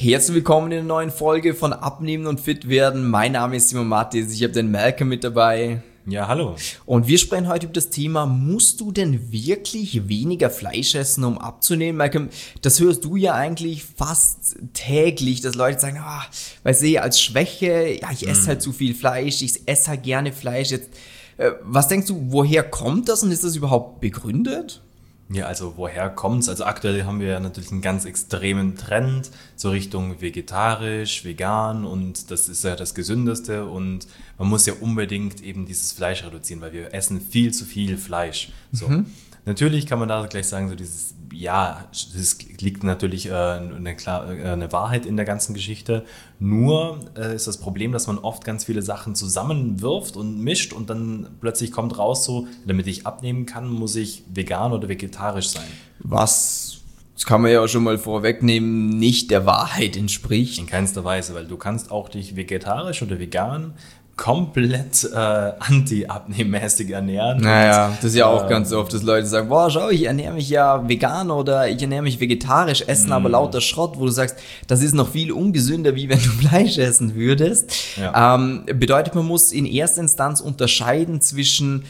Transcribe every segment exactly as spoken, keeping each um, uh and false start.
Herzlich willkommen in einer neuen Folge von Abnehmen und Fit werden. Mein Name ist Simon Matthias, ich habe den Malcolm mit dabei. Ja, hallo. Und wir sprechen heute über das Thema, musst du denn wirklich weniger Fleisch essen, um abzunehmen? Malcolm, das hörst du ja eigentlich fast täglich, dass Leute sagen, ah, weißt du, als Schwäche, ja, ich esse mm. halt zu viel Fleisch, ich esse halt gerne Fleisch. Jetzt, äh, was denkst du, woher kommt das und ist das überhaupt begründet? Ja, also woher kommt's? Also aktuell haben wir ja natürlich einen ganz extremen Trend so Richtung vegetarisch, vegan und das ist ja das Gesündeste und man muss ja unbedingt eben dieses Fleisch reduzieren, weil wir essen viel zu viel Fleisch. So. Mhm. Natürlich kann man da gleich sagen, so dieses, ja, es liegt natürlich äh, eine, klar, äh, eine Wahrheit in der ganzen Geschichte. Nur äh, ist das Problem, dass man oft ganz viele Sachen zusammenwirft und mischt und dann plötzlich kommt raus so, damit ich abnehmen kann, muss ich vegan oder vegetarisch sein. Was, das kann man ja auch schon mal vorwegnehmen, nicht der Wahrheit entspricht. In keinster Weise, weil du kannst auch dich vegetarisch oder vegan komplett äh, anti-abnehmmäßig ernähren. Naja, und, das ist ja auch äh, ganz oft, dass Leute sagen, boah, schau, ich ernähre mich ja vegan oder ich ernähre mich vegetarisch, essen mm. aber lauter Schrott, wo du sagst, das ist noch viel ungesünder, wie wenn du Fleisch essen würdest. Ja. Ähm, bedeutet, man muss in erster Instanz unterscheiden zwischen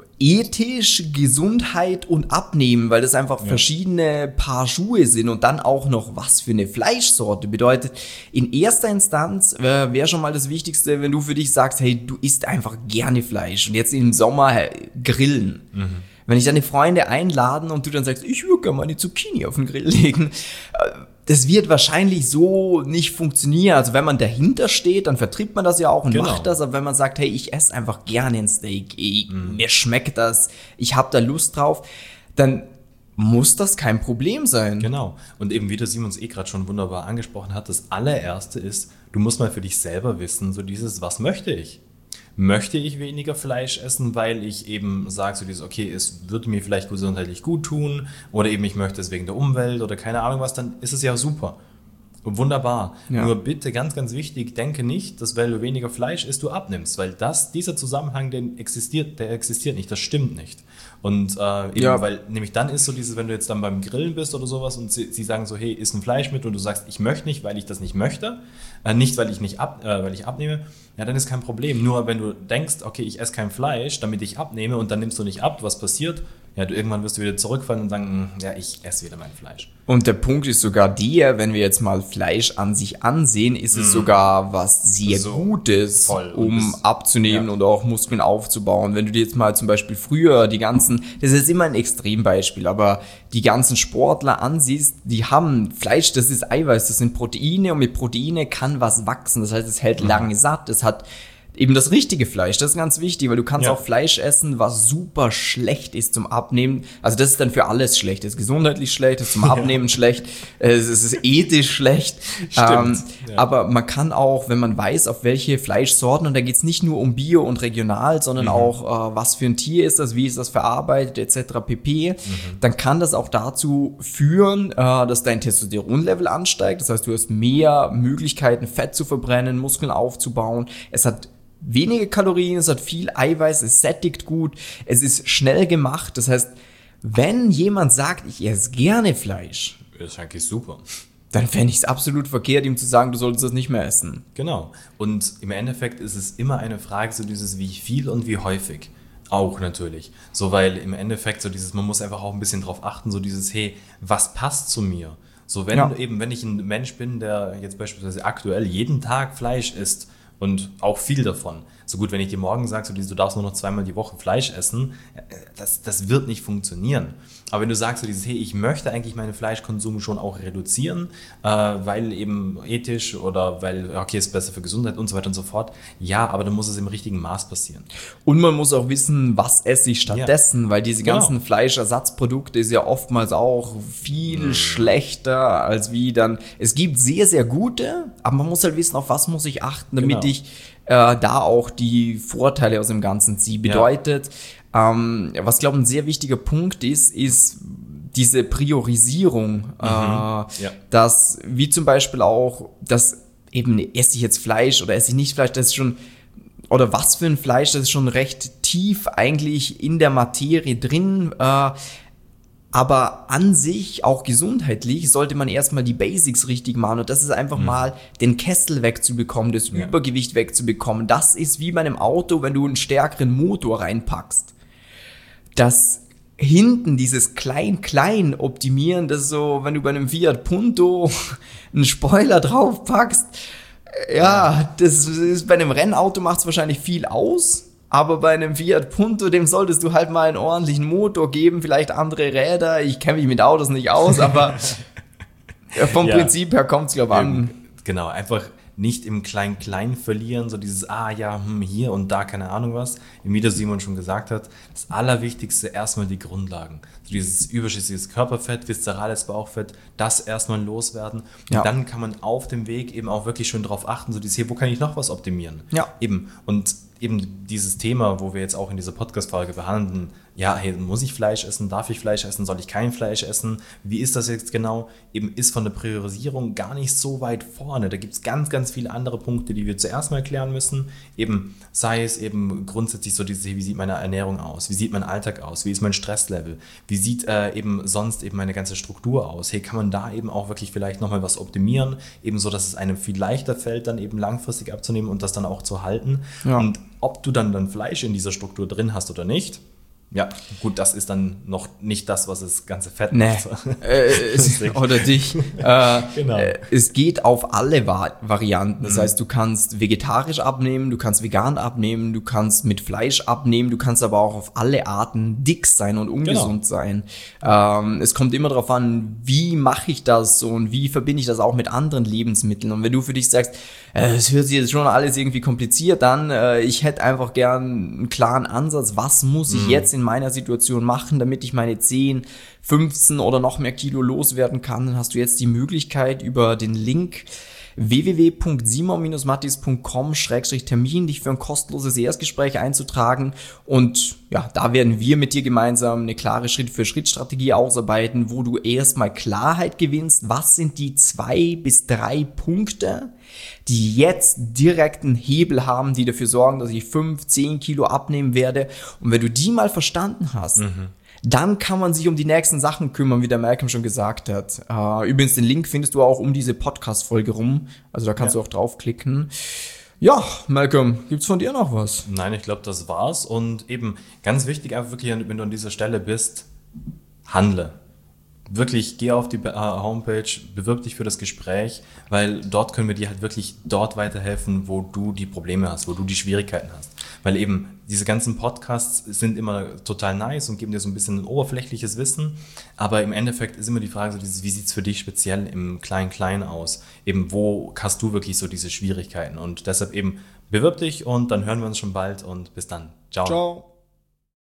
ethisch, Gesundheit und Abnehmen, weil das einfach ja. verschiedene Paar Schuhe sind und dann auch noch, was für eine Fleischsorte. Bedeutet, in erster Instanz äh, wäre schon mal das Wichtigste, wenn du für dich sagst, hey, du isst einfach gerne Fleisch und jetzt im Sommer äh, grillen. Mhm. Wenn ich deine Freunde einladen und du dann sagst, ich würde gerne mal eine Zucchini auf den Grill legen, äh, das wird wahrscheinlich so nicht funktionieren. Also wenn man dahinter steht, dann vertritt man das ja auch und genau. macht das. Aber wenn man sagt, hey, ich esse einfach gerne ein Steak, ey, mm. mir schmeckt das, ich habe da Lust drauf, dann muss das kein Problem sein. Genau. Und eben wie der Simon es eh gerade schon wunderbar angesprochen hat, das allererste ist, du musst mal für dich selber wissen, so dieses, was möchte ich? Möchte ich weniger Fleisch essen, weil ich eben sage, so dieses, okay, es würde mir vielleicht gesundheitlich gut tun oder eben ich möchte es wegen der Umwelt oder keine Ahnung was, dann ist es ja super. Wunderbar. Ja. Nur bitte ganz, ganz wichtig, denke nicht, dass weil du weniger Fleisch isst, du abnimmst, weil das, dieser Zusammenhang, den existiert, der existiert nicht, das stimmt nicht. Und äh, eben, ja. weil nämlich dann ist so dieses, wenn du jetzt dann beim Grillen bist oder sowas und sie, sie sagen so, hey, isst ein Fleisch mit und du sagst, ich möchte nicht, weil ich das nicht möchte, äh, nicht, weil ich nicht ab, äh, weil ich abnehme, ja, dann ist kein Problem. Nur wenn du denkst, okay, ich esse kein Fleisch, damit ich abnehme und dann nimmst du nicht ab, was passiert? Ja, du, irgendwann wirst du wieder zurückfallen und sagen, ja, ich esse wieder mein Fleisch. Und der Punkt ist sogar der, wenn wir jetzt mal Fleisch an sich ansehen, ist es mm. sogar was sehr so Gutes, um das, abzunehmen ja. und auch Muskeln aufzubauen. Wenn du dir jetzt mal zum Beispiel früher die ganzen, das ist immer ein Extrembeispiel, aber die ganzen Sportler ansiehst, die haben Fleisch, das ist Eiweiß, das sind Proteine und mit Proteine kann was wachsen. Das heißt, es hält mm. lange satt, es hat eben das richtige Fleisch, das ist ganz wichtig, weil du kannst ja. auch Fleisch essen, was super schlecht ist zum Abnehmen. Also das ist dann für alles schlecht. Es ist gesundheitlich schlecht, es ist zum Abnehmen ja. schlecht, es ist ethisch schlecht. Ähm, ja. Aber man kann auch, wenn man weiß, auf welche Fleischsorten, und da geht es nicht nur um Bio und regional, sondern mhm. auch, äh, was für ein Tier ist das, wie ist das verarbeitet, et cetera pp., mhm. dann kann das auch dazu führen, äh, dass dein Testosteronlevel ansteigt. Das heißt, du hast mehr Möglichkeiten, Fett zu verbrennen, Muskeln aufzubauen. Es hat wenige Kalorien, es hat viel Eiweiß, es sättigt gut, es ist schnell gemacht. Das heißt, wenn jemand sagt, ich esse gerne Fleisch, das ist eigentlich super, dann fände ich es absolut verkehrt, ihm zu sagen, du solltest das nicht mehr essen. Genau. Und im Endeffekt ist es immer eine Frage, so dieses wie viel und wie häufig. Auch natürlich. So, weil im Endeffekt so dieses, man muss einfach auch ein bisschen drauf achten, so dieses, hey, was passt zu mir? So, wenn ja. eben, wenn ich ein Mensch bin, der jetzt beispielsweise aktuell jeden Tag Fleisch isst, und auch viel davon. So gut, wenn ich dir morgen sage, so, du darfst nur noch zweimal die Woche Fleisch essen, das, das wird nicht funktionieren. Aber wenn du sagst, so dieses, hey, ich möchte eigentlich meinen Fleischkonsum schon auch reduzieren, äh, weil eben ethisch oder weil, okay, ist besser für Gesundheit und so weiter und so fort. Ja, aber dann muss es im richtigen Maß passieren. Und man muss auch wissen, was esse ich stattdessen, ja. weil diese ganzen genau. Fleischersatzprodukte ist ja oftmals auch viel mm. schlechter als wie dann, es gibt sehr, sehr gute, aber man muss halt wissen, auf was muss ich achten, damit genau. ich äh, da auch die Vorteile aus dem Ganzen ziehe. Bedeutet, ja. ähm, was glaube ich ein sehr wichtiger Punkt ist, ist diese Priorisierung, mhm. äh, ja. dass wie zum Beispiel auch, dass eben esse ich jetzt Fleisch oder esse ich nicht Fleisch, das ist schon, oder was für ein Fleisch, das ist schon recht tief eigentlich in der Materie drin. Äh, Aber an sich, auch gesundheitlich, sollte man erstmal die Basics richtig machen. Und das ist einfach mhm. mal den Kessel wegzubekommen, das ja. Übergewicht wegzubekommen. Das ist wie bei einem Auto, wenn du einen stärkeren Motor reinpackst. Das hinten, dieses Klein-Klein optimieren, das ist so, wenn du bei einem Fiat Punto einen Spoiler draufpackst. Ja, das ist bei einem Rennauto macht es wahrscheinlich viel aus. Aber bei einem Fiat Punto, dem solltest du halt mal einen ordentlichen Motor geben, vielleicht andere Räder. Ich kenne mich mit Autos nicht aus, aber vom ja. Prinzip her kommt es, glaube ich, an. Genau, einfach nicht im Klein-Klein verlieren, so dieses, ah ja, hm, hier und da, keine Ahnung was. Wie der Simon schon gesagt hat, das Allerwichtigste erstmal die Grundlagen. So dieses überschüssiges Körperfett, viszerales Bauchfett, das erstmal loswerden. Und ja. dann kann man auf dem Weg eben auch wirklich schön drauf achten, so dieses, hier, wo kann ich noch was optimieren? Ja. Eben, und eben dieses Thema, wo wir jetzt auch in dieser Podcast-Folge behandeln, ja, hey, muss ich Fleisch essen, darf ich Fleisch essen, soll ich kein Fleisch essen, wie ist das jetzt genau, eben ist von der Priorisierung gar nicht so weit vorne, da gibt es ganz, ganz viele andere Punkte, die wir zuerst mal klären müssen, eben sei es eben grundsätzlich so, diese, wie sieht meine Ernährung aus, wie sieht mein Alltag aus, wie ist mein Stresslevel, wie sieht äh, eben sonst eben meine ganze Struktur aus, hey, kann man da eben auch wirklich vielleicht nochmal was optimieren, eben so, dass es einem viel leichter fällt, dann eben langfristig abzunehmen und das dann auch zu halten ja. und ob du dann dann Fleisch in dieser Struktur drin hast oder nicht, ja, gut, das ist dann noch nicht das, was das ganze Fett nee. macht. Äh, es, oder dich. Äh, genau. äh, es geht auf alle Va- Varianten. Das mhm. heißt, du kannst vegetarisch abnehmen, du kannst vegan abnehmen, du kannst mit Fleisch abnehmen, du kannst aber auch auf alle Arten dick sein und ungesund genau. sein. Ähm, es kommt immer darauf an, wie mache ich das und wie verbinde ich das auch mit anderen Lebensmitteln. Und wenn du für dich sagst, äh, es hört sich jetzt schon alles irgendwie kompliziert an, äh, ich hätte einfach gern einen klaren Ansatz, was muss ich mhm. jetzt in meiner Situation machen, damit ich meine zehn, fünfzehn oder noch mehr Kilo loswerden kann, dann hast du jetzt die Möglichkeit über den Link w w w punkt simon dash mattis punkt com Schrägstrich Termin dich für ein kostenloses Erstgespräch einzutragen und ja, da werden wir mit dir gemeinsam eine klare Schritt-für-Schritt-Strategie ausarbeiten, wo du erstmal Klarheit gewinnst, was sind die zwei bis drei Punkte, die jetzt direkten Hebel haben, die dafür sorgen, dass ich fünf, zehn Kilo abnehmen werde. Und wenn du die mal verstanden hast, mhm. dann kann man sich um die nächsten Sachen kümmern, wie der Malcolm schon gesagt hat. Uh, übrigens, den Link findest du auch um diese Podcast-Folge rum. Also da kannst ja. du auch draufklicken. Ja, Malcolm, gibt's von dir noch was? Nein, ich glaube, das war's. Und eben ganz wichtig, einfach wirklich, wenn du an dieser Stelle bist, handle. Wirklich, geh auf die Homepage, bewirb dich für das Gespräch, weil dort können wir dir halt wirklich dort weiterhelfen, wo du die Probleme hast, wo du die Schwierigkeiten hast. Weil eben diese ganzen Podcasts sind immer total nice und geben dir so ein bisschen ein oberflächliches Wissen, aber im Endeffekt ist immer die Frage, so dieses, wie sieht's für dich speziell im Klein-Klein aus? Eben, wo hast du wirklich so diese Schwierigkeiten? Und deshalb eben bewirb dich und dann hören wir uns schon bald und bis dann. Ciao. Ciao.